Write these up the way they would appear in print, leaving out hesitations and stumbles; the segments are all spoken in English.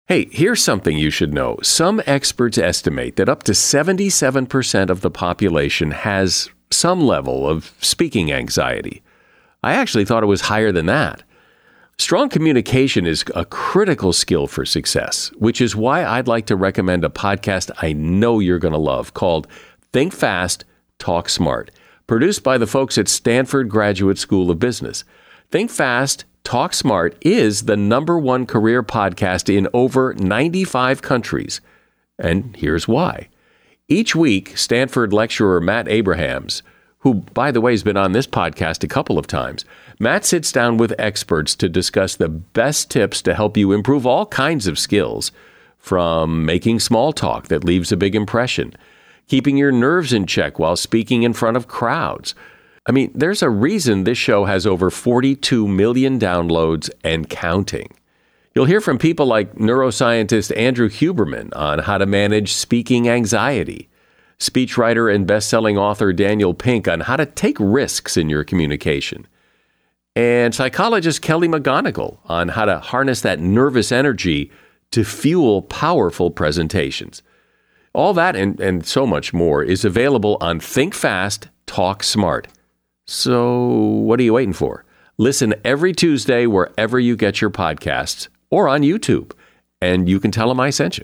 Hey, here's something you should know. Some experts estimate that up to 77% of the population has some level of speaking anxiety. I actually thought it was higher than that. Strong communication is a critical skill for success, which is why I'd like to recommend a podcast I know you're going to love called Think Fast, Talk Smart, produced by the folks at Stanford Graduate School of Business. Think Fast, Talk Smart is the #1 career podcast in over 95 countries. And here's why. Each week, Stanford lecturer Matt Abrahams, who, by the way, has been on this podcast a couple of times, Matt sits down with experts to discuss the best tips to help you improve all kinds of skills, from making small talk that leaves a big impression, keeping your nerves in check while speaking in front of crowds. I mean, there's a reason this show has over 42 million downloads and counting. You'll hear from people like neuroscientist Andrew Huberman on how to manage speaking anxiety, speechwriter and best-selling author Daniel Pink on how to take risks in your communication, and psychologist Kelly McGonigal on how to harness that nervous energy to fuel powerful presentations. All that and so much more is available on Think Fast, Talk Smart. So what are you waiting for? Listen every Tuesday wherever you get your podcasts or on YouTube, and you can tell them I sent you.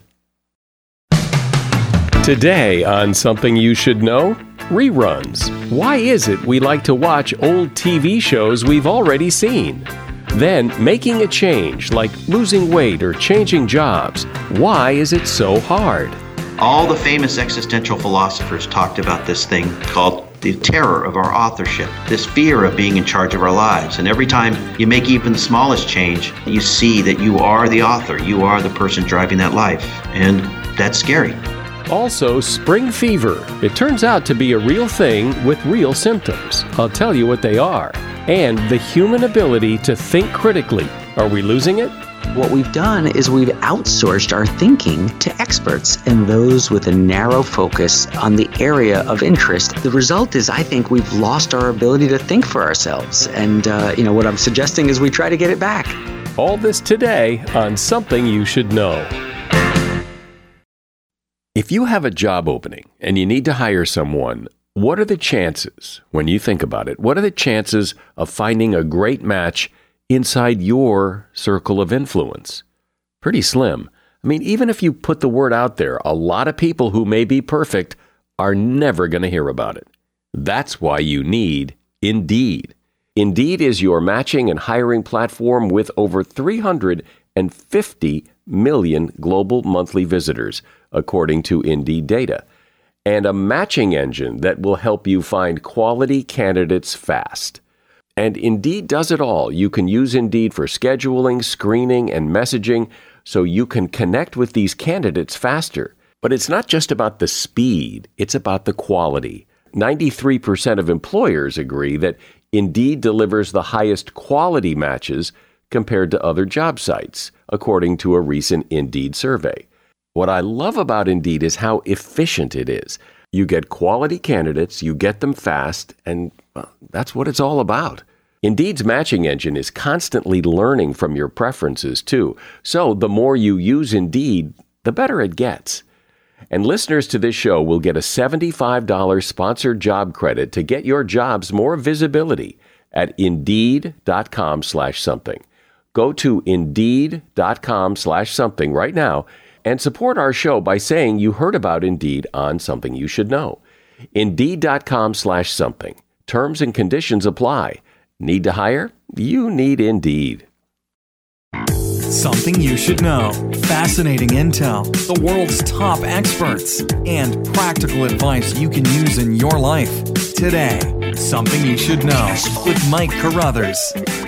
Today on Something You Should Know, reruns. Why is it we like to watch old TV shows we've already seen? Then making a change like losing weight or changing jobs. Why is it so hard? All the famous existential philosophers talked about this thing called the terror of our authorship, this fear of being in charge of our lives. And every time you make even the smallest change, you see that you are the author, you are the person driving that life. And that's scary. Also, spring fever. It turns out to be a real thing with real symptoms. I'll tell you what they are. And the human ability to think critically. Are we losing it? What we've done is we've outsourced our thinking to experts and those with a narrow focus on the area of interest. The result is, I think, we've lost our ability to think for ourselves. And, what I'm suggesting is we try to get it back. All this today on Something You Should Know. If you have a job opening and you need to hire someone, what are the chances, when you think about it, what are the chances of finding a great match inside your circle of influence? Pretty slim. I mean, even if you put the word out there, a lot of people who may be perfect are never going to hear about it. That's why you need Indeed. Indeed is your matching and hiring platform with over 350 million global monthly visitors, according to Indeed data, and a matching engine that will help you find quality candidates fast. And Indeed does it all. You can use Indeed for scheduling, screening, and messaging so you can connect with these candidates faster. But it's not just about the speed, it's about the quality. 93% of employers agree that Indeed delivers the highest quality matches compared to other job sites, according to a recent Indeed survey. What I love about Indeed is how efficient it is. You get quality candidates, you get them fast, and that's what it's all about. Indeed's matching engine is constantly learning from your preferences, too. So the more you use Indeed, the better it gets. And listeners to this show will get a $75 sponsored job credit to get your jobs more visibility at Indeed.com/something. Go to Indeed.com/something right now and support our show by saying you heard about Indeed on Something You Should Know. Indeed.com/something. Terms and conditions apply. Need to hire? You need Indeed. Something you should know. Fascinating intel, the world's top experts, and practical advice you can use in your life. Today, Something You Should Know with Mike Carruthers.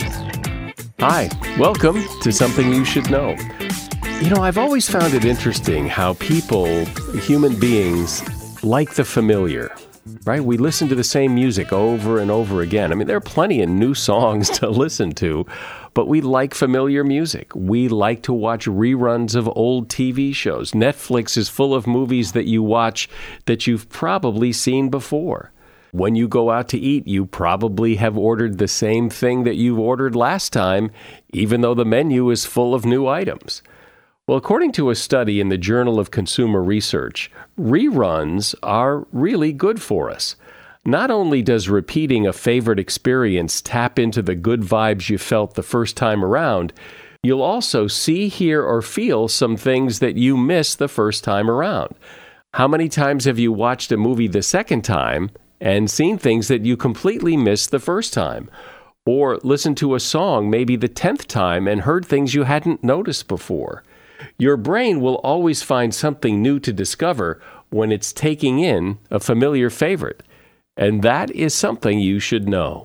Hi, welcome to Something You Should Know. You know, I've always found it interesting how people, human beings, like the familiar, right? We listen to the same music over and over again. I mean, there are plenty of new songs to listen to, but we like familiar music. We like to watch reruns of old TV shows. Netflix is full of movies that you watch that you've probably seen before. When you go out to eat, you probably have ordered the same thing that you ordered last time, even though the menu is full of new items. Well, according to a study in the Journal of Consumer Research, reruns are really good for us. Not only does repeating a favorite experience tap into the good vibes you felt the first time around, you'll also see, hear, or feel some things that you missed the first time around. How many times have you watched a movie the second time and seen things that you completely missed the first time? Or listened to a song maybe the 10th time and heard things you hadn't noticed before? Your brain will always find something new to discover when it's taking in a familiar favorite. And that is something you should know.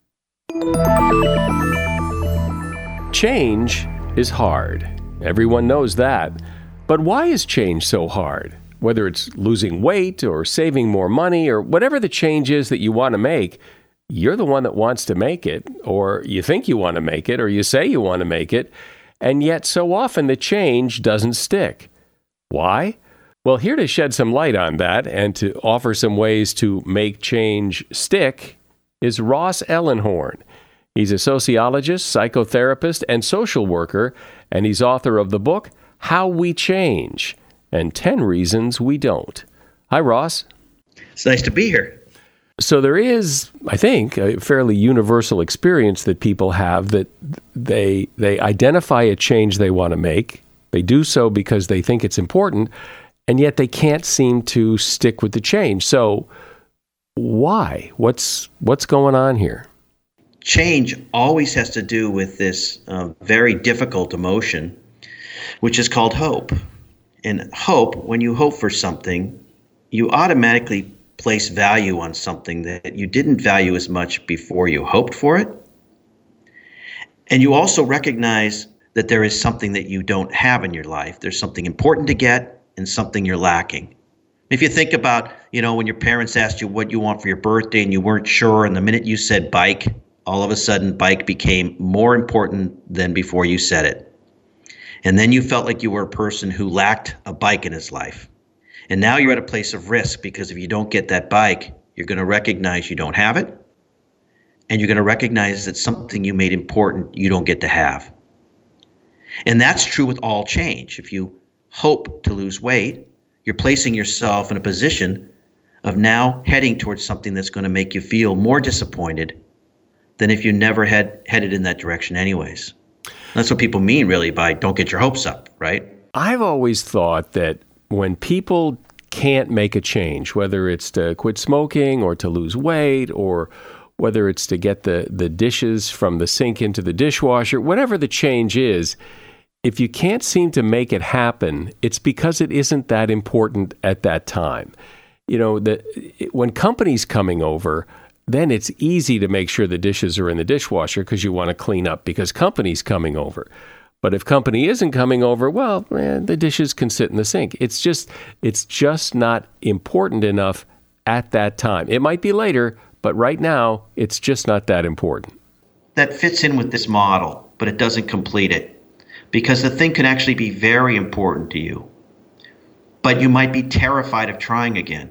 Change is hard. Everyone knows that. But why is change so hard? Whether it's losing weight or saving more money or whatever the change is that you want to make, you're the one that wants to make it, or you think you want to make it, or you say you want to make it, and yet so often the change doesn't stick. Why? Well, here to shed some light on that and to offer some ways to make change stick is Ross Ellenhorn. He's a sociologist, psychotherapist, and social worker, and he's author of the book, How We Change, and 10 Reasons We Don't. Hi, Ross. It's nice to be here. So there is, I think, a fairly universal experience that people have that they identify a change they want to make. They do so because they think it's important, and yet they can't seem to stick with the change. So why? What's going on here? Change always has to do with this very difficult emotion, which is called hope. And hope, when you hope for something, you automatically place value on something that you didn't value as much before you hoped for it. And you also recognize that there is something that you don't have in your life. There's something important to get and something you're lacking. If you think about, when your parents asked you what you want for your birthday and you weren't sure, and the minute you said bike, all of a sudden bike became more important than before you said it. And then you felt like you were a person who lacked a bike in his life. And now you're at a place of risk because if you don't get that bike, you're going to recognize you don't have it. And you're going to recognize that something you made important you don't get to have. And that's true with all change. If you hope to lose weight, you're placing yourself in a position of now heading towards something that's going to make you feel more disappointed than if you never had headed in that direction anyways. That's what people mean really by don't get your hopes up, right? I've always thought that when people can't make a change, whether it's to quit smoking or to lose weight or whether it's to get the dishes from the sink into the dishwasher, whatever the change is, if you can't seem to make it happen, it's because it isn't that important at that time. When company's coming over, then it's easy to make sure the dishes are in the dishwasher because you want to clean up because company's coming over. But if company isn't coming over, well, the dishes can sit in the sink. It's just not important enough at that time. It might be later, but right now, it's just not that important. That fits in with this model, but it doesn't complete it. Because the thing can actually be very important to you. But you might be terrified of trying again.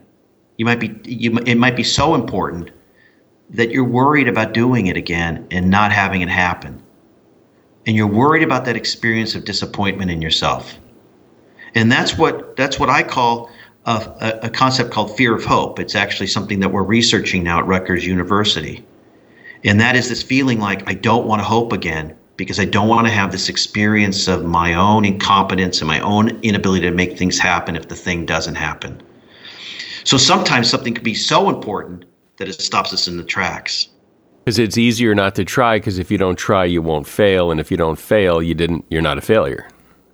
It might be so important that you're worried about doing it again and not having it happen. And you're worried about that experience of disappointment in yourself. And that's what I call a concept called fear of hope. It's actually something that we're researching now at Rutgers University. And that is this feeling like I don't want to hope again because I don't want to have this experience of my own incompetence and my own inability to make things happen if the thing doesn't happen. So sometimes something can be so important that it stops us in the tracks. Because it's easier not to try, because if you don't try, you won't fail. And if you don't fail, you're not a failure.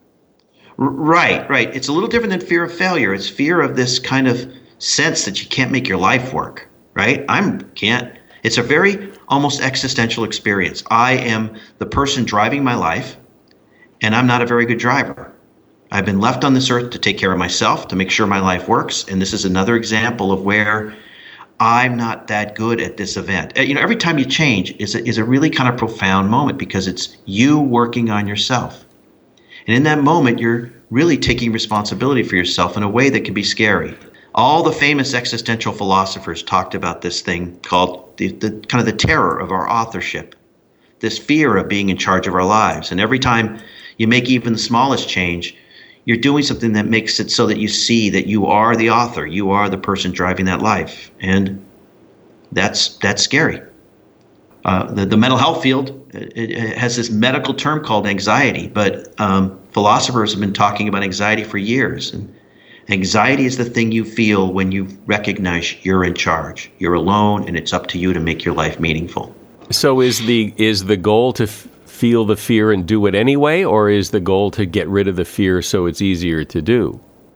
Right. It's a little different than fear of failure. It's fear of this kind of sense that you can't make your life work, right? It's a very almost existential experience. I am the person driving my life, and I'm not a very good driver. I've been left on this earth to take care of myself, to make sure my life works. And this is another example of where I'm not that good at this event. Every time you change is a really kind of profound moment because it's you working on yourself. And in that moment, you're really taking responsibility for yourself in a way that can be scary. All the famous existential philosophers talked about this thing called the kind of the terror of our authorship, this fear of being in charge of our lives. And every time you make even the smallest change, You're doing something that makes it so that you see that you are the author, you are the person driving that life, and that's scary. The mental health field, it has this medical term called anxiety, but philosophers have been talking about anxiety for years. And anxiety is the thing you feel when you recognize you're in charge. You're alone, and it's up to you to make your life meaningful. So is the goal to feel the fear and do it anyway, or is the goal to get rid of the fear so it's easier to do?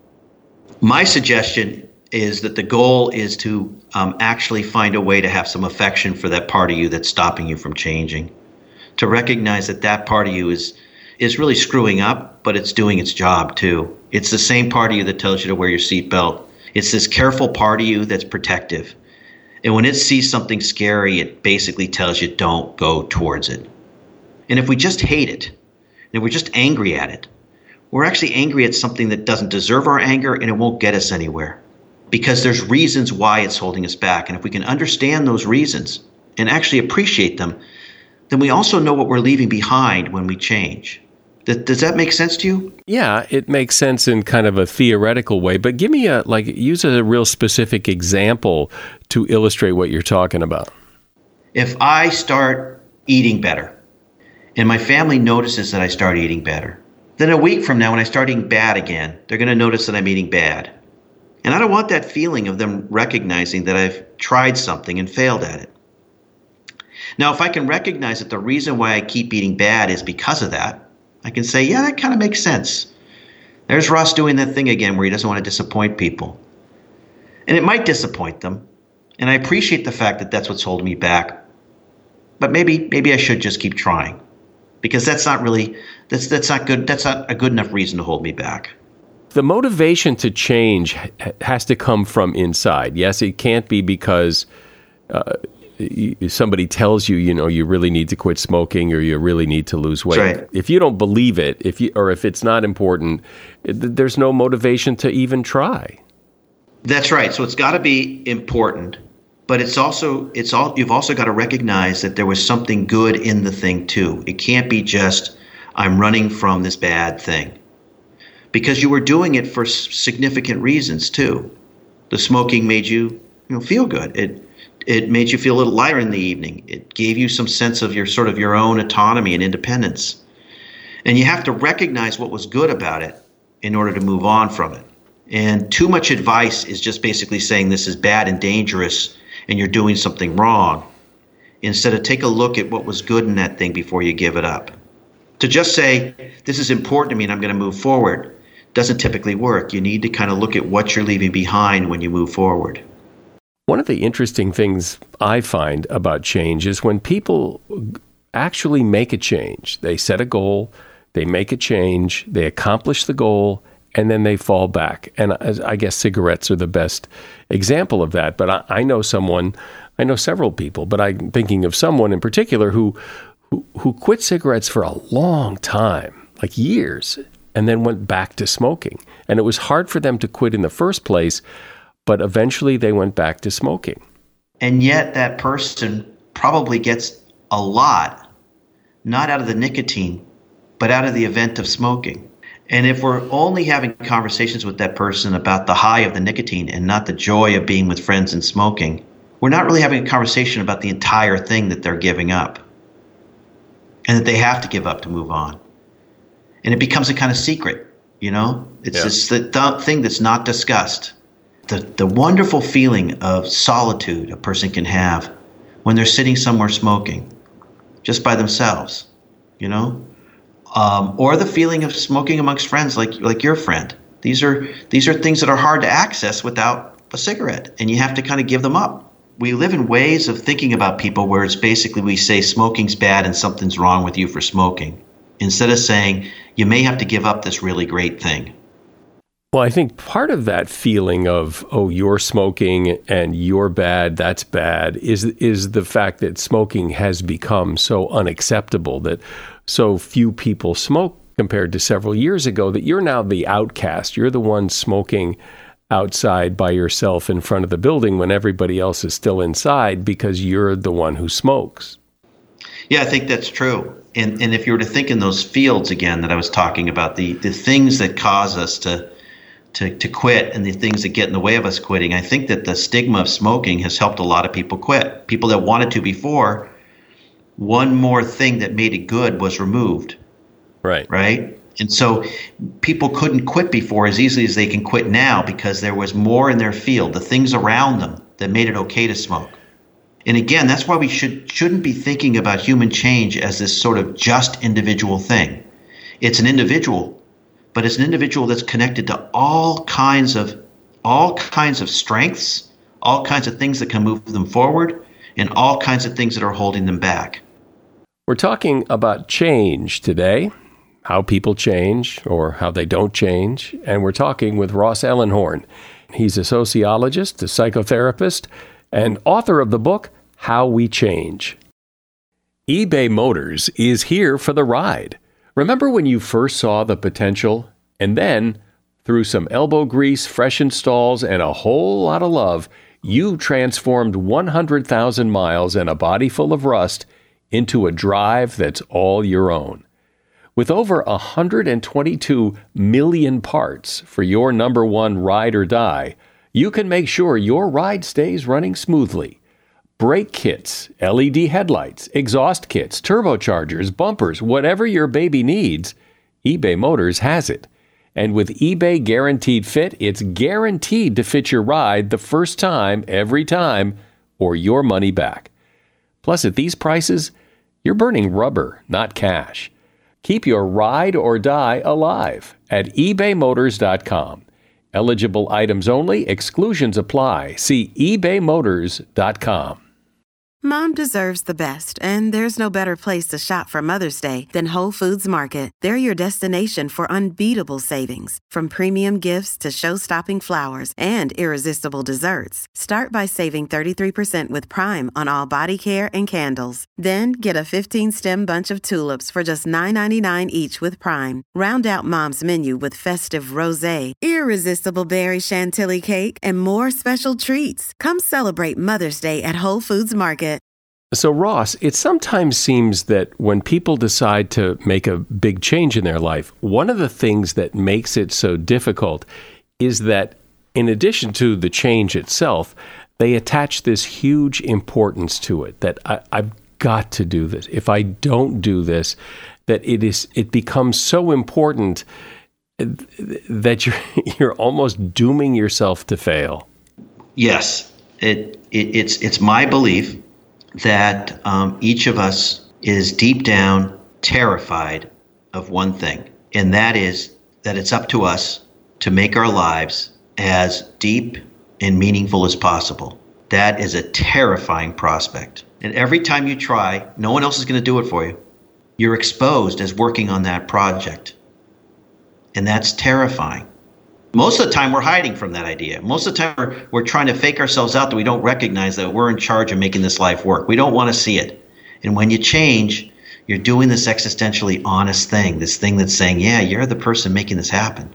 My suggestion is that the goal is to actually find a way to have some affection for that part of you that's stopping you from changing. To recognize that that part of you is really screwing up, but it's doing its job too. It's the same part of you that tells you to wear your seatbelt. It's this careful part of you that's protective. And when it sees something scary, it basically tells you don't go towards it. And if we just hate it, and if we're just angry at it, we're actually angry at something that doesn't deserve our anger, and it won't get us anywhere. Because there's reasons why it's holding us back. And if we can understand those reasons and actually appreciate them, then we also know what we're leaving behind when we change. Does that make sense to you? Yeah, it makes sense in kind of a theoretical way, but give me use a real specific example to illustrate what you're talking about. If I start eating better and my family notices that I start eating better, then a week from now when I start eating bad again, they're going to notice that I'm eating bad. And I don't want that feeling of them recognizing that I've tried something and failed at it. Now, if I can recognize that the reason why I keep eating bad is because of that, I can say, yeah, that kind of makes sense. There's Ross doing that thing again where he doesn't want to disappoint people. And it might disappoint them. And I appreciate the fact that that's what's holding me back. But maybe I should just keep trying. Because that's not good. That's not a good enough reason to hold me back. The motivation to change has to come from inside. Yes, it can't be because somebody tells you, you really need to quit smoking or you really need to lose weight. Right. If you don't believe it, if it's not important, there's no motivation to even try. That's right. So it's got to be important, but you've also got to recognize that there was something good in the thing too. It can't be just I'm running from this bad thing. Because you were doing it for significant reasons too. The smoking made you, feel good. It made you feel a little lighter in the evening. It gave you some sense of your own autonomy and independence. And you have to recognize what was good about it in order to move on from it. And too much advice is just basically saying this is bad and dangerous and you're doing something wrong. Instead of take a look at what was good in that thing before you give it up. To just say, this is important to me and I'm going to move forward, doesn't typically work. You need to kind of look at what you're leaving behind when you move forward. One of the interesting things I find about change is when people actually make a change. They set a goal, they make a change, they accomplish the goal, and then they fall back. And I guess cigarettes are the best example of that. But I know several people, but I'm thinking of someone in particular who quit cigarettes for a long time, like years, and then went back to smoking. And it was hard for them to quit in the first place, but eventually they went back to smoking. And yet that person probably gets a lot, not out of the nicotine, but out of the event of smoking. And if we're only having conversations with that person about the high of the nicotine and not the joy of being with friends and smoking, we're not really having a conversation about the entire thing that they're giving up and that they have to give up to move on. And it becomes a kind of secret, It's just the thing that's not discussed. The wonderful feeling of solitude a person can have when they're sitting somewhere smoking, just by themselves, or the feeling of smoking amongst friends, like your friend. These are things that are hard to access without a cigarette, and you have to kind of give them up. We live in ways of thinking about people where it's basically we say smoking's bad and something's wrong with you for smoking, instead of saying you may have to give up this really great thing. Well, I think part of that feeling of, you're smoking and you're bad, that's bad, is the fact that smoking has become so unacceptable, that so few people smoke compared to several years ago, that you're now the outcast. You're the one smoking outside by yourself in front of the building when everybody else is still inside because you're the one who smokes. Yeah, I think that's true. And if you were to think in those fields again that I was talking about, the things that cause us to quit and the things that get in the way of us quitting, I think that the stigma of smoking has helped a lot of people quit. People that wanted to before, one more thing that made it good was removed. Right. Right? And so people couldn't quit before as easily as they can quit now because there was more in their field, the things around them that made it okay to smoke. And again, that's why we shouldn't be thinking about human change as this sort of just individual thing. It's an individual, but it's an individual that's connected to all kinds of strengths, all kinds of things that can move them forward, and all kinds of things that are holding them back. We're talking about change today, how people change or how they don't change, and we're talking with Ross Ellenhorn. He's a sociologist, a psychotherapist, and author of the book, How We Change. eBay Motors is here for the ride. Remember when you first saw the potential? And then, through some elbow grease, fresh installs, and a whole lot of love, you transformed 100,000 miles and a body full of rust into a drive that's all your own. With over 122 million parts for your number one ride or die, you can make sure your ride stays running smoothly. Brake kits, LED headlights, exhaust kits, turbochargers, bumpers, whatever your baby needs, eBay Motors has it. And with eBay Guaranteed Fit, it's guaranteed to fit your ride the first time, every time, or your money back. Plus, at these prices, you're burning rubber, not cash. Keep your ride or die alive at ebaymotors.com. Eligible items only. Exclusions apply. See ebaymotors.com. Mom deserves the best, and there's no better place to shop for Mother's Day than Whole Foods Market. They're your destination for unbeatable savings, from premium gifts to show-stopping flowers and irresistible desserts. Start by saving 33% with Prime on all body care and candles. Then get a 15-stem bunch of tulips for just $9.99 each with Prime. Round out Mom's menu with festive rosé, irresistible berry chantilly cake, and more special treats. Come celebrate Mother's Day at Whole Foods Market. So, Ross, it sometimes seems that when people decide to make a big change in their life, one of the things that makes it so difficult is that in addition to the change itself, they attach this huge importance to it, that I've got to do this. If I don't do this, that it becomes so important that you're almost dooming yourself to fail. Yes, it's my belief that each of us is deep down terrified of one thing, and that is that it's up to us to make our lives as deep and meaningful as possible. That is a terrifying prospect. And every time you try, no one else is going to do it for you. You're exposed as working on that project. And that's terrifying. Most of the time, we're hiding from that idea. Most of the time, we're trying to fake ourselves out that we don't recognize that we're in charge of making this life work. We don't want to see it. And when you change, you're doing this existentially honest thing, this thing that's saying, yeah, you're the person making this happen.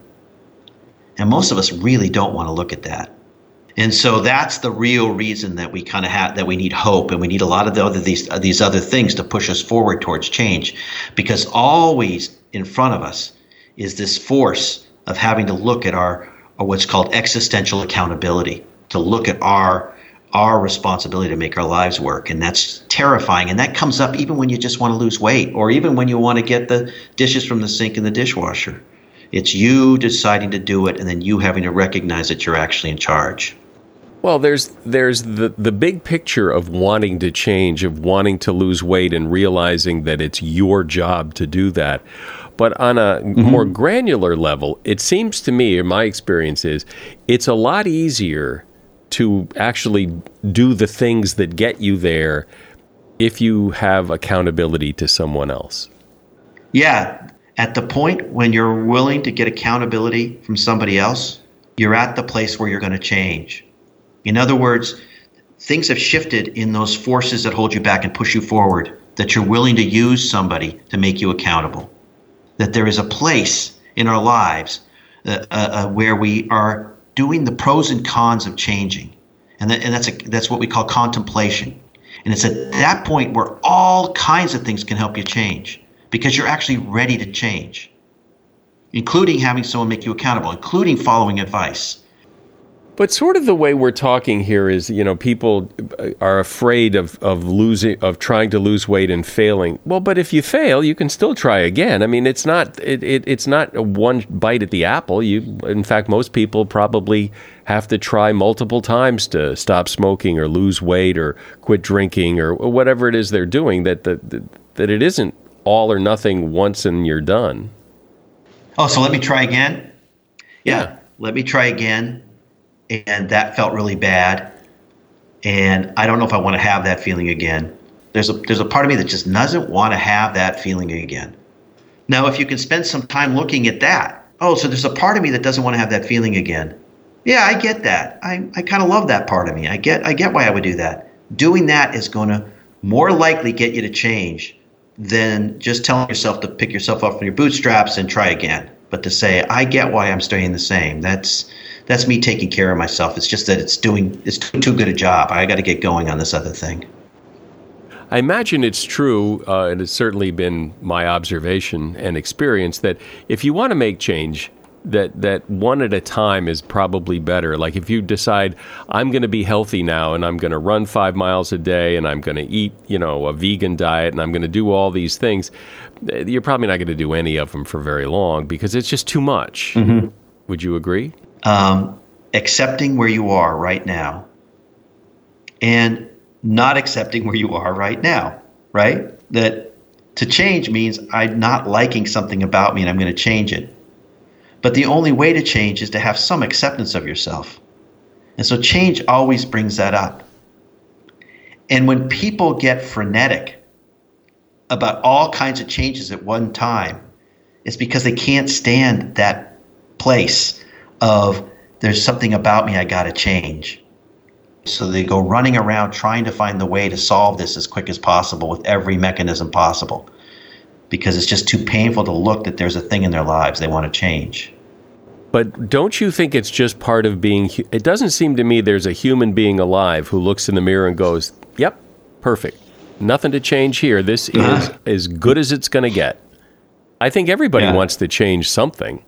And most of us really don't want to look at that. And so that's the real reason that we kind of have, that we need hope, and we need a lot of these other things to push us forward towards change, because always in front of us is this force of having to look at our what's called existential accountability, to look at our responsibility to make our lives work. And that's terrifying. And that comes up even when you just want to lose weight, or even when you want to get the dishes from the sink in the dishwasher. It's you deciding to do it, and then you having to recognize that you're actually in charge. Well, there's the big picture of wanting to change, of wanting to lose weight, and realizing that it's your job to do that. But on a more granular level, it seems to me, in my experience is, it's a lot easier to actually do the things that get you there if you have accountability to someone else. Yeah. At the point when you're willing to get accountability from somebody else, you're at the place where you're going to change. In other words, things have shifted in those forces that hold you back and push you forward, that you're willing to use somebody to make you accountable. That there is a place in our lives where we are doing the pros and cons of changing. And that's what we call contemplation. And it's at that point where all kinds of things can help you change, because you're actually ready to change, including having someone make you accountable, including following advice. But sort of the way we're talking here is, people are afraid of trying to lose weight and failing. Well, but if you fail, you can still try again. I mean, it's not a one bite at the apple. In fact, most people probably have to try multiple times to stop smoking or lose weight or quit drinking or whatever it is they're doing. That it isn't all or nothing once and you're done. Oh, so let me try again? Yeah. Let me try again. And that felt really bad. And I don't know if I want to have that feeling again. There's a part of me that just doesn't want to have that feeling again. Now, if you can spend some time looking at that, so there's a part of me that doesn't want to have that feeling again. Yeah, I get that. I kind of love that part of me. I get why I would do that. Doing that is going to more likely get you to change than just telling yourself to pick yourself up from your bootstraps and try again. But to say, I get why I'm staying the same. That's me taking care of myself. It's just that it's doing too good a job. I got to get going on this other thing. I imagine it's true, and it's certainly been my observation and experience, that if you want to make change, that one at a time is probably better. Like if you decide, I'm going to be healthy now, and I'm going to run 5 miles a day, and I'm going to eat, a vegan diet, and I'm going to do all these things, you're probably not going to do any of them for very long because it's just too much. Mm-hmm. Would you agree? Accepting where you are right now and not accepting where you are right now, right? That to change means I'm not liking something about me and I'm going to change it. But the only way to change is to have some acceptance of yourself. And so change always brings that up. And when people get frenetic about all kinds of changes at one time, it's because they can't stand that place of there's something about me I got to change. So they go running around trying to find the way to solve this as quick as possible with every mechanism possible, because it's just too painful to look that there's a thing in their lives they want to change. But don't you think it's just part of being, it doesn't seem to me there's a human being alive who looks in the mirror and goes, yep, perfect. Nothing to change here. This is as good as it's going to get. I think everybody wants to change something.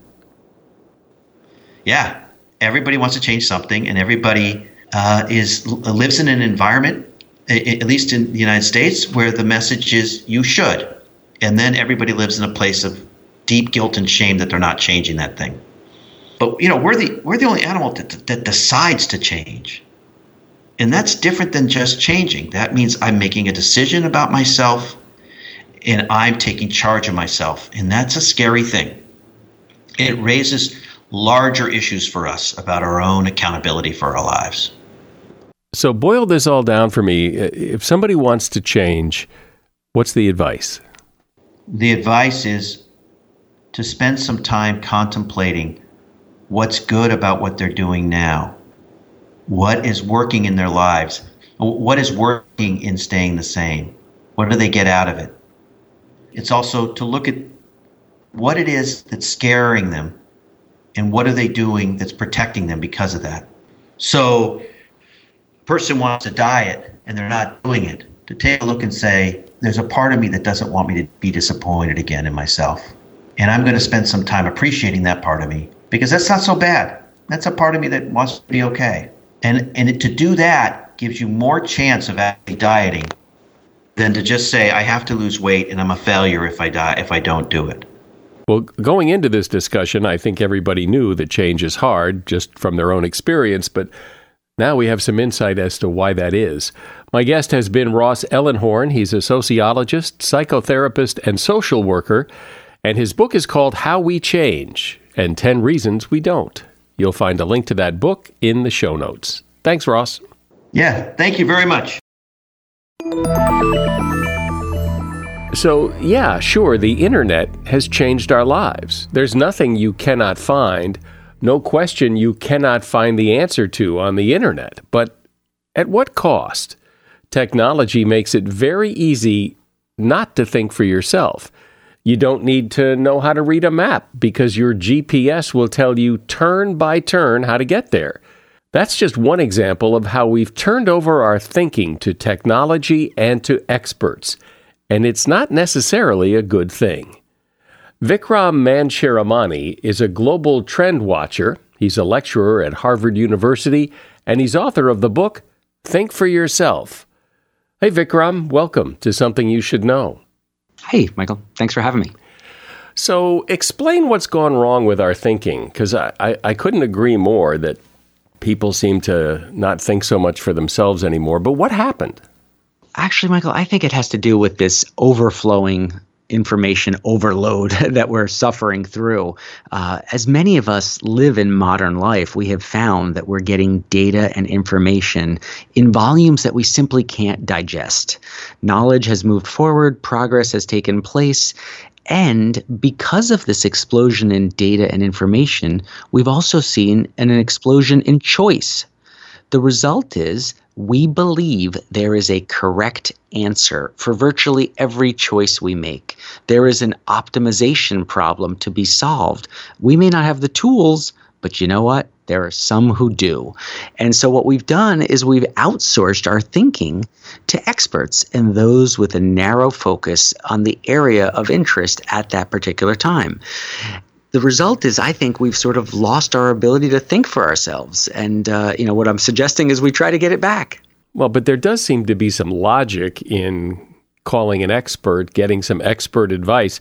Yeah, everybody wants to change something, and everybody lives in an environment, at least in the United States, where the message is you should. And then everybody lives in a place of deep guilt and shame that they're not changing that thing. But we're the only animal that decides to change. And that's different than just changing. That means I'm making a decision about myself and I'm taking charge of myself. And that's a scary thing. It raises larger issues for us about our own accountability for our lives. So boil this all down for me. If somebody wants to change, what's the advice? The advice is to spend some time contemplating what's good about what they're doing now. What is working in their lives? What is working in staying the same? What do they get out of it? It's also to look at what it is that's scaring them and what are they doing that's protecting them because of that. So a person wants a diet and they're not doing it, to take a look and say, there's a part of me that doesn't want me to be disappointed again in myself. And I'm going to spend some time appreciating that part of me, because that's not so bad. That's a part of me that wants to be okay. And to do that gives you more chance of actually dieting than to just say, I have to lose weight and I'm a failure if I don't do it. Well, going into this discussion, I think everybody knew that change is hard just from their own experience, but now we have some insight as to why that is. My guest has been Ross Ellenhorn. He's a sociologist, psychotherapist, and social worker, and his book is called How We Change and 10 Reasons We Don't. You'll find a link to that book in the show notes. Thanks, Ross. Yeah, thank you very much. So, yeah, sure, the internet has changed our lives. There's nothing you cannot find, no question you cannot find the answer to on the internet. But at what cost? Technology makes it very easy not to think for yourself. You don't need to know how to read a map because your GPS will tell you turn by turn how to get there. That's just one example of how we've turned over our thinking to technology and to experts, and it's not necessarily a good thing. Vikram Manchiramani is a global trend watcher. He's a lecturer at Harvard University, and he's author of the book, Think for Yourself. Hey, Vikram, welcome to Something You Should Know. Hey, Michael. Thanks for having me. So explain what's gone wrong with our thinking, because I couldn't agree more that people seem to not think so much for themselves anymore. But what happened? Actually, Michael, I think it has to do with this overflowing information overload that we're suffering through. As many of us live in modern life, we have found that we're getting data and information in volumes that we simply can't digest. Knowledge has moved forward, progress has taken place, and because of this explosion in data and information, we've also seen an explosion in choice. The result is we believe there is a correct answer for virtually every choice we make. There is an optimization problem to be solved. We may not have the tools, but you know what? There are some who do. And so what we've done is we've outsourced our thinking to experts and those with a narrow focus on the area of interest at that particular time. The result is, I think, we've sort of lost our ability to think for ourselves. And, what I'm suggesting is we try to get it back. Well, but there does seem to be some logic in calling an expert, getting some expert advice.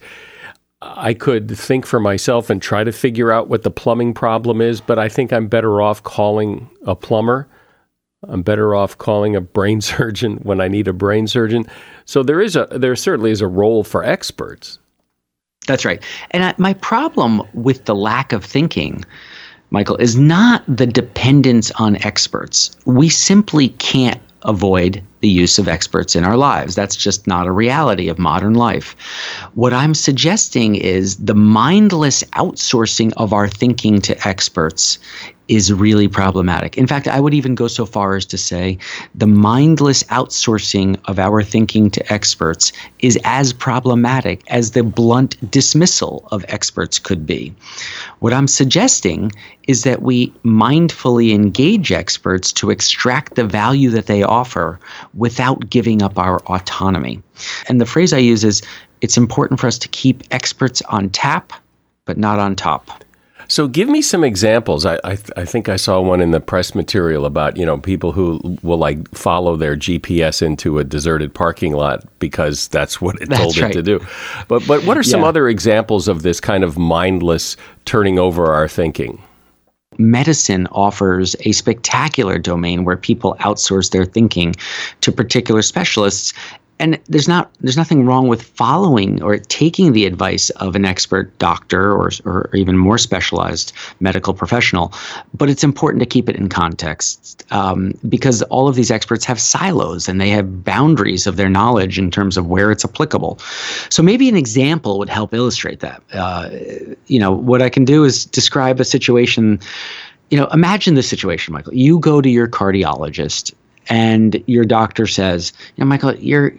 I could think for myself and try to figure out what the plumbing problem is, but I think I'm better off calling a plumber. I'm better off calling a brain surgeon when I need a brain surgeon. So there certainly is a role for experts. That's right. And my problem with the lack of thinking, Michael, is not the dependence on experts. We simply can't avoid the use of experts in our lives. That's just not a reality of modern life. What I'm suggesting is the mindless outsourcing of our thinking to experts is really problematic. In fact, I would even go so far as to say the mindless outsourcing of our thinking to experts is as problematic as the blunt dismissal of experts could be. What I'm suggesting is that we mindfully engage experts to extract the value that they offer without giving up our autonomy. And the phrase I use is, it's important for us to keep experts on tap, but not on top. So give me some examples. I think I saw one in the press material about, people who will follow their GPS into a deserted parking lot because that's what it told it to do. But what are some other examples of this kind of mindless turning over our thinking? Medicine offers a spectacular domain where people outsource their thinking to particular specialists. And there's nothing wrong with following or taking the advice of an expert doctor or even more specialized medical professional, but it's important to keep it in context because all of these experts have silos and they have boundaries of their knowledge in terms of where it's applicable. So maybe an example would help illustrate that. What I can do is describe a situation. Imagine this situation, Michael. You go to your cardiologist and your doctor says, Michael, your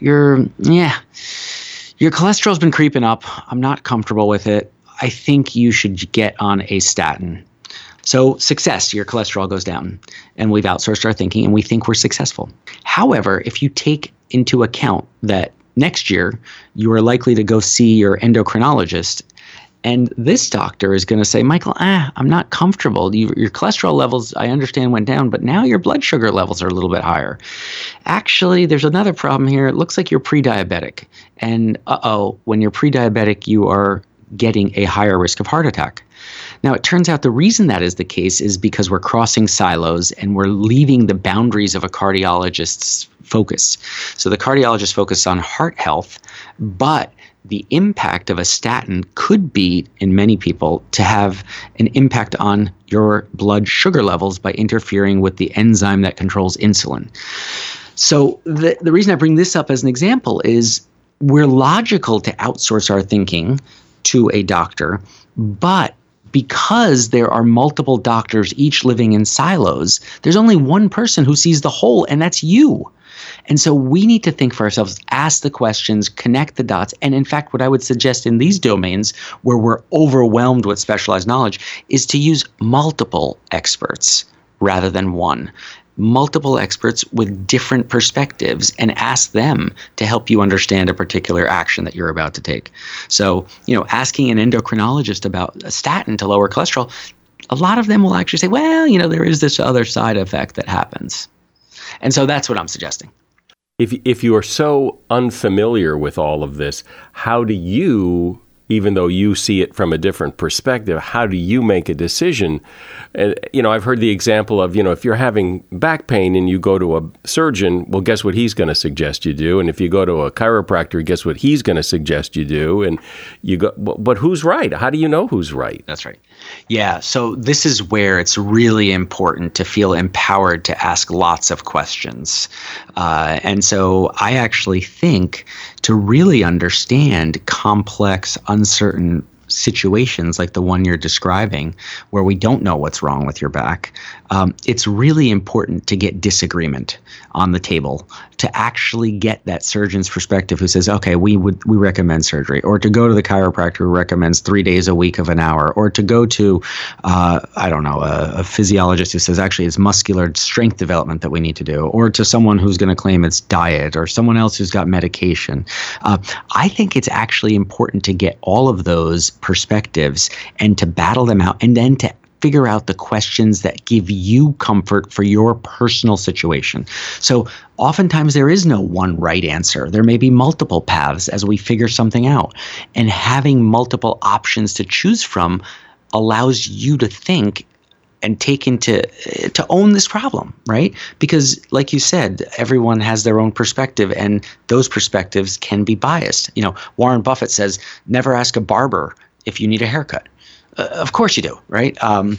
cholesterol's been creeping up. I'm not comfortable with it. I think you should get on a statin. So success, your cholesterol goes down, and we've outsourced our thinking and we think we're successful. However, if you take into account that next year you are likely to go see your endocrinologist, and this doctor is going to say, Michael, I'm not comfortable. Your cholesterol levels, I understand, went down, but now your blood sugar levels are a little bit higher. Actually, there's another problem here. It looks like you're pre-diabetic. And when you're pre-diabetic, you are getting a higher risk of heart attack. Now, it turns out the reason that is the case is because we're crossing silos and we're leaving the boundaries of a cardiologist's focus. So the cardiologist focuses on heart health, but the impact of a statin could be, in many people, to have an impact on your blood sugar levels by interfering with the enzyme that controls insulin. So the reason I bring this up as an example is we're logical to outsource our thinking to a doctor, but because there are multiple doctors each living in silos, there's only one person who sees the whole, and that's you. And so we need to think for ourselves, ask the questions, connect the dots. And in fact, what I would suggest in these domains where we're overwhelmed with specialized knowledge is to use multiple experts rather than one. Multiple experts with different perspectives, and ask them to help you understand a particular action that you're about to take. So, asking an endocrinologist about a statin to lower cholesterol, a lot of them will actually say, well, there is this other side effect that happens. And so that's what I'm suggesting. If you are so unfamiliar with all of this, how do you, even though you see it from a different perspective, how do you make a decision? And, I've heard the example of, if you're having back pain and you go to a surgeon, well, guess what he's going to suggest you do? And if you go to a chiropractor, guess what he's going to suggest you do? And you go, but who's right? How do you know who's right? That's right. Yeah. So this is where it's really important to feel empowered to ask lots of questions. And so I actually think to really understand complex, uncertain situations like the one you're describing, where we don't know what's wrong with your back, it's really important to get disagreement on the table, to actually get that surgeon's perspective who says, okay, we recommend surgery, or to go to the chiropractor who recommends 3 days a week of an hour, or to go to, a physiologist who says, actually, it's muscular strength development that we need to do, or to someone who's going to claim it's diet, or someone else who's got medication. I think it's actually important to get all of those perspectives and to battle them out, and then to figure out the questions that give you comfort for your personal situation. So oftentimes there is no one right answer. There may be multiple paths as we figure something out. And having multiple options to choose from allows you to think and to own this problem, right? Because like you said, everyone has their own perspective, and those perspectives can be biased. Warren Buffett says, never ask a barber if you need a haircut. Of course you do, right?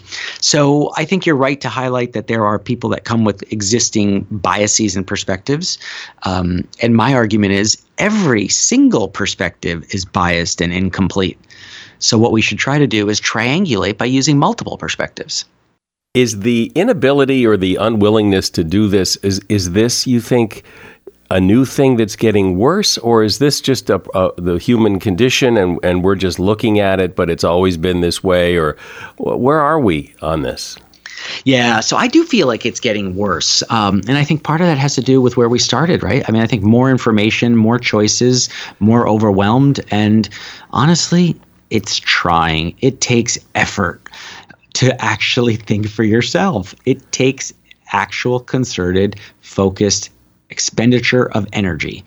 So I think you're right to highlight that there are people that come with existing biases and perspectives. And my argument is every single perspective is biased and incomplete. So what we should try to do is triangulate by using multiple perspectives. Is the inability or the unwillingness to do this, is this, you think, a new thing that's getting worse, or is this just the human condition and we're just looking at it, but it's always been this way? Or where are we on this? Yeah, so I do feel like it's getting worse. And I think part of that has to do with where we started, right? I mean, I think more information, more choices, more overwhelmed. And honestly, it's trying. It takes effort to actually think for yourself. It takes actual concerted, focused expenditure of energy.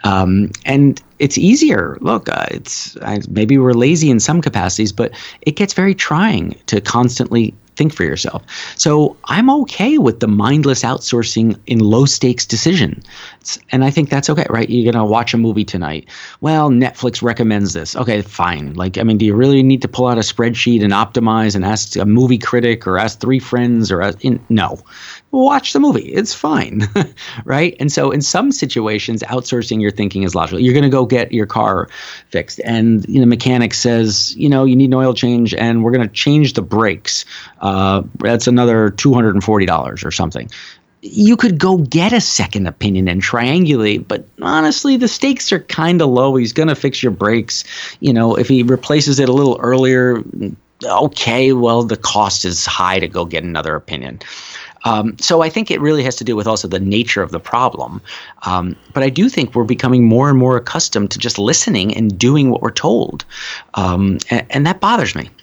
And it's easier. Look, maybe we're lazy in some capacities, but it gets very trying to constantly think for yourself. So I'm okay with the mindless outsourcing in low stakes decision. And I think that's okay, right? You're going to watch a movie tonight. Well, Netflix recommends this. Okay, fine. Do you really need to pull out a spreadsheet and optimize and ask a movie critic or ask 3 friends no. Watch the movie. It's fine, right? And so in some situations, outsourcing your thinking is logical. You're going to go get your car fixed, and the mechanic says, you need an oil change, and we're going to change the brakes. That's another $240 or something. You could go get a second opinion and triangulate, but honestly, the stakes are kind of low. He's going to fix your brakes. If he replaces it a little earlier, okay, well, the cost is high to go get another opinion. So I think it really has to do with also the nature of the problem. But I do think we're becoming more and more accustomed to just listening and doing what we're told. And that bothers me.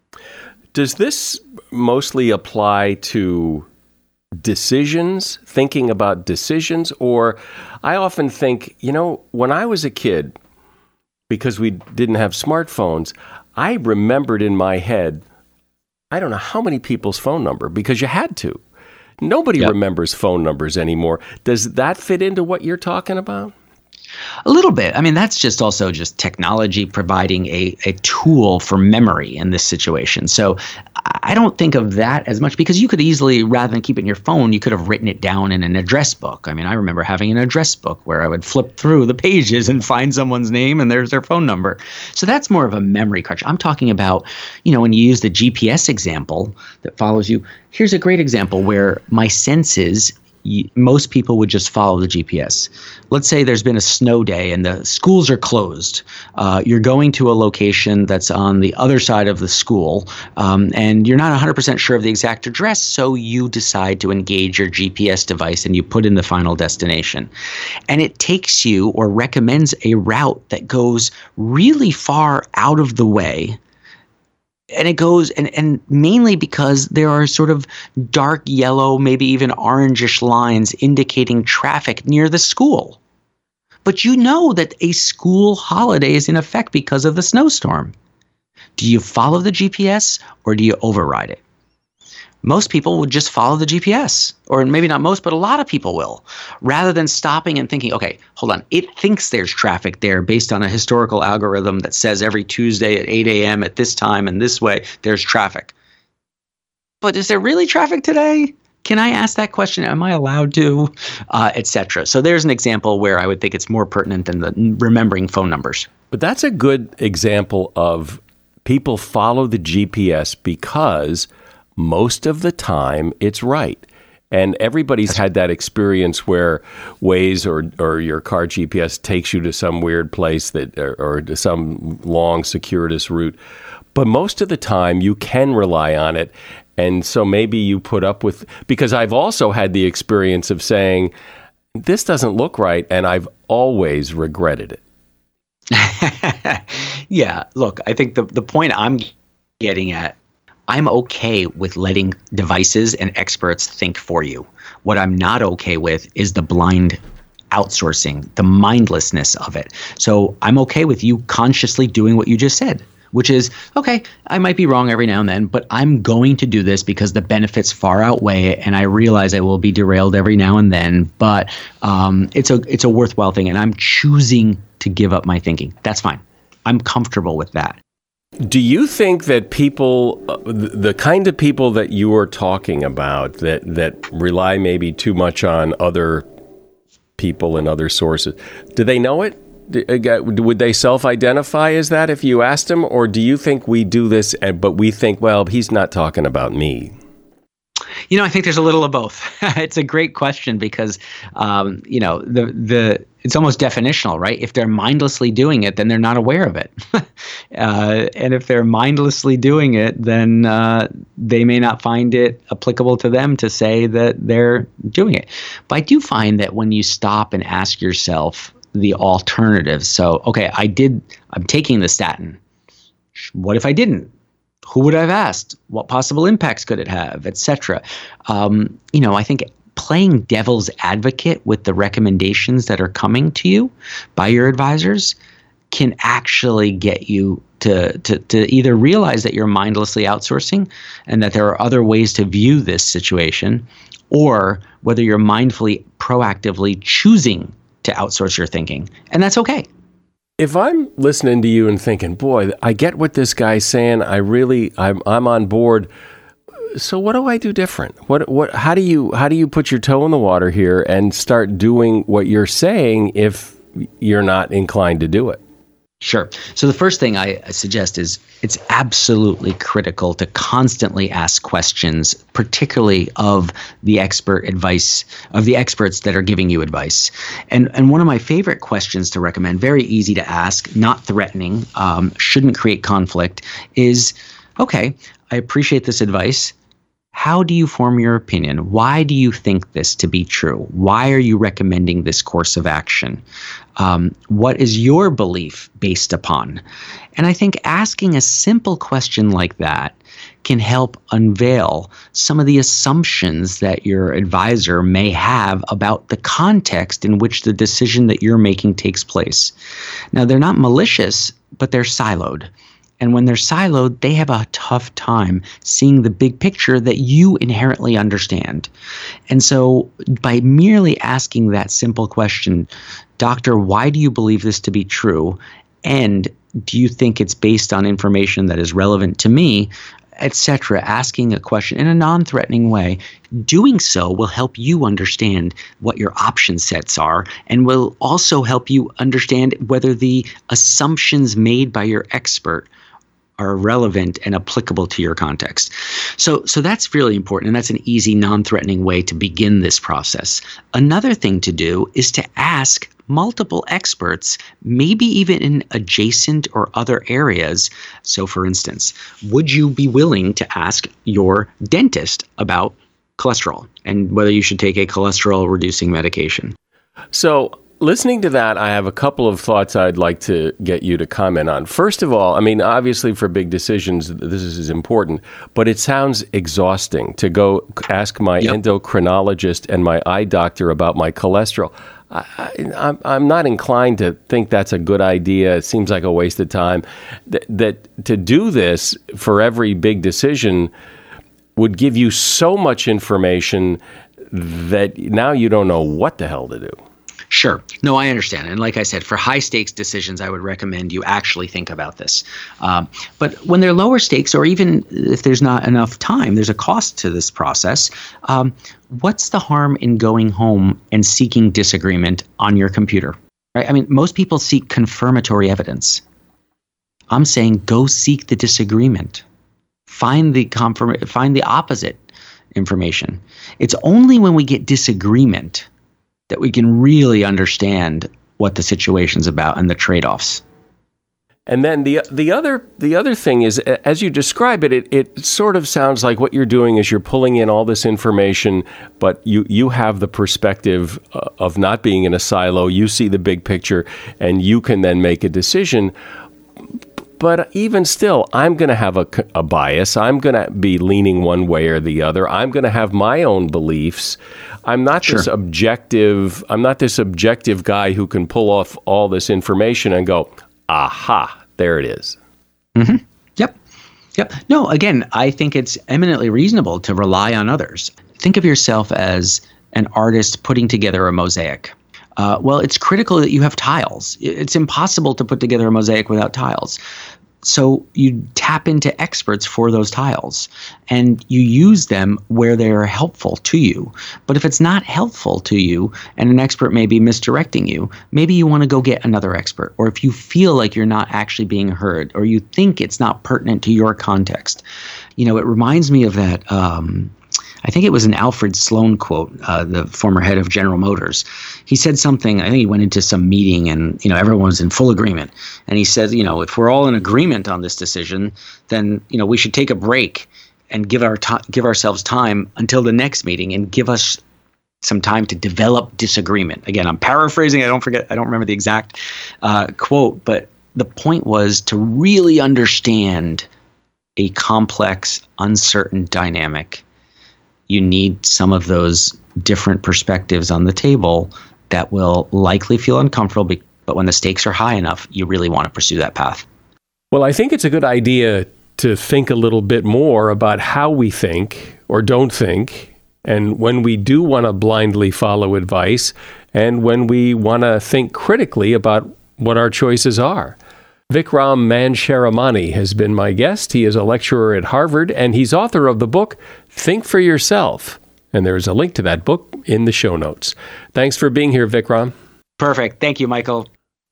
Does this mostly apply to decisions, thinking about decisions? Or I often think, when I was a kid, because we didn't have smartphones, I remembered in my head, I don't know how many people's phone number, because you had to. Nobody remembers phone numbers anymore. Does that fit into what you're talking about? A little bit. I mean, that's just also just technology providing a tool for memory in this situation. So I don't think of that as much, because you could easily, rather than keep it in your phone, you could have written it down in an address book. I mean, I remember having an address book where I would flip through the pages and find someone's name and there's their phone number. So that's more of a memory crutch. I'm talking about, when you use the GPS example that follows you, here's a great example where my senses most people would just follow the GPS. Let's say there's been a snow day and the schools are closed. You're going to a location that's on the other side of the school, and you're not 100% sure of the exact address, so you decide to engage your GPS device and you put in the final destination. And it takes you or recommends a route that goes really far out of the way. And it goes, and mainly because there are sort of dark yellow, maybe even orangish lines indicating traffic near the school. But you know that a school holiday is in effect because of the snowstorm. Do you follow the GPS or do you override it? Most people would just follow the GPS, or maybe not most, but a lot of people will, rather than stopping and thinking, okay, hold on, it thinks there's traffic there based on a historical algorithm that says every Tuesday at 8 a.m. at this time and this way, there's traffic. But is there really traffic today? Can I ask that question? Am I allowed to? Etc. So there's an example where I would think it's more pertinent than the remembering phone numbers. But that's a good example of people follow the GPS because most of the time it's right. And everybody's had that experience where Waze or your car GPS takes you to some weird place that or to some long circuitous route. But most of the time you can rely on it. And so maybe you put up with, because I've also had the experience of saying, this doesn't look right, and I've always regretted it. Yeah, look, I think the point I'm getting at, I'm okay with letting devices and experts think for you. What I'm not okay with is the blind outsourcing, the mindlessness of it. So I'm okay with you consciously doing what you just said, which is, okay, I might be wrong every now and then, but I'm going to do this because the benefits far outweigh it, and I realize I will be derailed every now and then, but it's a worthwhile thing, and I'm choosing to give up my thinking. That's fine. I'm comfortable with that. Do you think that people, the kind of people that you are talking about that rely maybe too much on other people and other sources, do they know it? Would they self-identify as that if you asked them? Or do you think we do this, but we think, well, he's not talking about me? You know, I think there's a little of both. It's a great question because, it's almost definitional, right? If they're mindlessly doing it, then they're not aware of it. And if they're mindlessly doing it, then they may not find it applicable to them to say that they're doing it. But I do find that when you stop and ask yourself the alternatives, so, okay, I'm taking the statin. What if I didn't? Who would I have asked? What possible impacts could it have, etc. I think playing devil's advocate with the recommendations that are coming to you by your advisors can actually get you to either realize that you're mindlessly outsourcing and that there are other ways to view this situation, or whether you're mindfully, proactively choosing to outsource your thinking. And that's okay. If I'm listening to you and thinking, boy, I get what this guy's saying, I'm on board. So what do I do different? How do you put your toe in the water here and start doing what you're saying if you're not inclined to do it? Sure. So the first thing I suggest is it's absolutely critical to constantly ask questions, particularly of the expert advice, of the experts that are giving you advice. And one of my favorite questions to recommend, very easy to ask, not threatening, shouldn't create conflict, is, okay, I appreciate this advice. How do you form your opinion? Why do you think this to be true? Why are you recommending this course of action? What is your belief based upon? And I think asking a simple question like that can help unveil some of the assumptions that your advisor may have about the context in which the decision that you're making takes place. Now, they're not malicious, but they're siloed. And when they're siloed, they have a tough time seeing the big picture that you inherently understand. And so by merely asking that simple question, Doctor, why do you believe this to be true? And do you think it's based on information that is relevant to me, etc., asking a question in a non-threatening way, doing so will help you understand what your option sets are and will also help you understand whether the assumptions made by your expert are relevant and applicable to your context. So that's really important, and that's an easy, non-threatening way to begin this process. Another thing to do is to ask multiple experts, maybe even in adjacent or other areas. So for instance, would you be willing to ask your dentist about cholesterol and whether you should take a cholesterol-reducing medication? So listening to that, I have a couple of thoughts I'd like to get you to comment on. First of all, I mean, obviously for big decisions, this is important, but it sounds exhausting to go ask my endocrinologist and my eye doctor about my cholesterol. I'm not inclined to think that's a good idea. It seems like a waste of time. That to do this for every big decision would give you so much information that now you don't know what the hell to do. Sure. No, I understand. And like I said, for high stakes decisions, I would recommend you actually think about this. But when they're lower stakes, or even if there's not enough time, there's a cost to this process. What's the harm in going home and seeking disagreement on your computer? Right? I mean, most people seek confirmatory evidence. I'm saying go seek the disagreement. Find the opposite information. It's only when we get disagreement that we can really understand what the situation's about and the trade-offs. And then the other thing is, as you describe it, it sort of sounds like what you're doing is you're pulling in all this information, but you have the perspective of not being in a silo. You see the big picture, and you can then make a decision. But even still, I'm going to have a bias. I'm going to be leaning one way or the other. I'm going to have my own beliefs. I'm not this objective guy who can pull off all this information and go, aha, there it is. Mm-hmm. Yep. No, again, I think it's eminently reasonable to rely on others. Think of yourself as an artist putting together a mosaic. Well, it's critical that you have tiles. It's impossible to put together a mosaic without tiles. So you tap into experts for those tiles and you use them where they are helpful to you. But if it's not helpful to you and an expert may be misdirecting you, maybe you want to go get another expert. Or if you feel like you're not actually being heard or you think it's not pertinent to your context. You know, it reminds me of that I think it was an Alfred Sloan quote, the former head of General Motors. He said something, I think he went into some meeting and, everyone was in full agreement. And he said, if we're all in agreement on this decision, then, we should take a break and give ourselves time until the next meeting and give us some time to develop disagreement. Again, I'm paraphrasing. I don't remember the exact quote, but the point was to really understand a complex, uncertain dynamic. You need some of those different perspectives on the table that will likely feel uncomfortable, but when the stakes are high enough, you really want to pursue that path. Well, I think it's a good idea to think a little bit more about how we think or don't think, and when we do want to blindly follow advice, and when we want to think critically about what our choices are. Vikram Mansharamani has been my guest. He is a lecturer at Harvard, and he's author of the book, Think for Yourself. And there's a link to that book in the show notes. Thanks for being here, Vikram. Perfect. Thank you, Michael.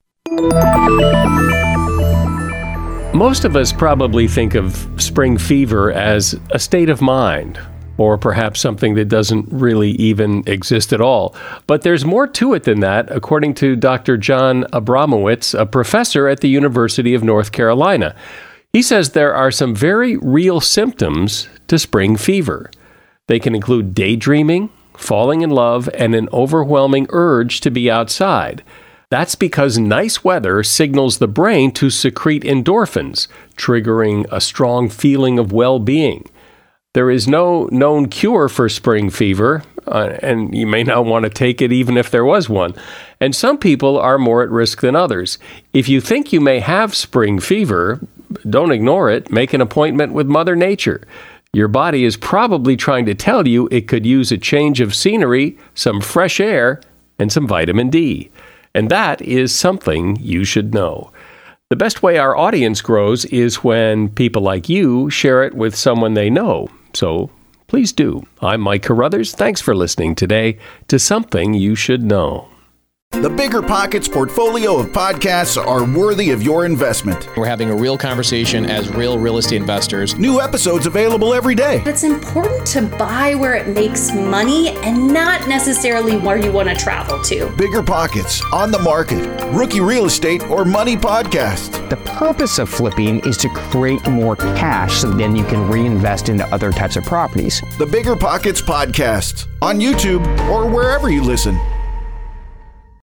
Most of us probably think of spring fever as a state of mind, or perhaps something that doesn't really even exist at all. But there's more to it than that, according to Dr. John Abramowitz, a professor at the University of North Carolina. He says there are some very real symptoms to spring fever. They can include daydreaming, falling in love, and an overwhelming urge to be outside. That's because nice weather signals the brain to secrete endorphins, triggering a strong feeling of well-being. There is no known cure for spring fever, and you may not want to take it even if there was one. And some people are more at risk than others. If you think you may have spring fever, don't ignore it. Make an appointment with Mother Nature. Your body is probably trying to tell you it could use a change of scenery, some fresh air, and some vitamin D. And that is something you should know. The best way our audience grows is when people like you share it with someone they know. So please do. I'm Mike Carruthers. Thanks for listening today to Something You Should Know. The Bigger Pockets portfolio of podcasts are worthy of your investment. We're having a real conversation as real estate investors. New episodes available every day. It's important to buy where it makes money and not necessarily where you want to travel to. Bigger Pockets, On the Market, Rookie Real Estate, or Money Podcast. The purpose of flipping is to create more cash so then you can reinvest into other types of properties. The Bigger Pockets Podcast on YouTube or wherever you listen.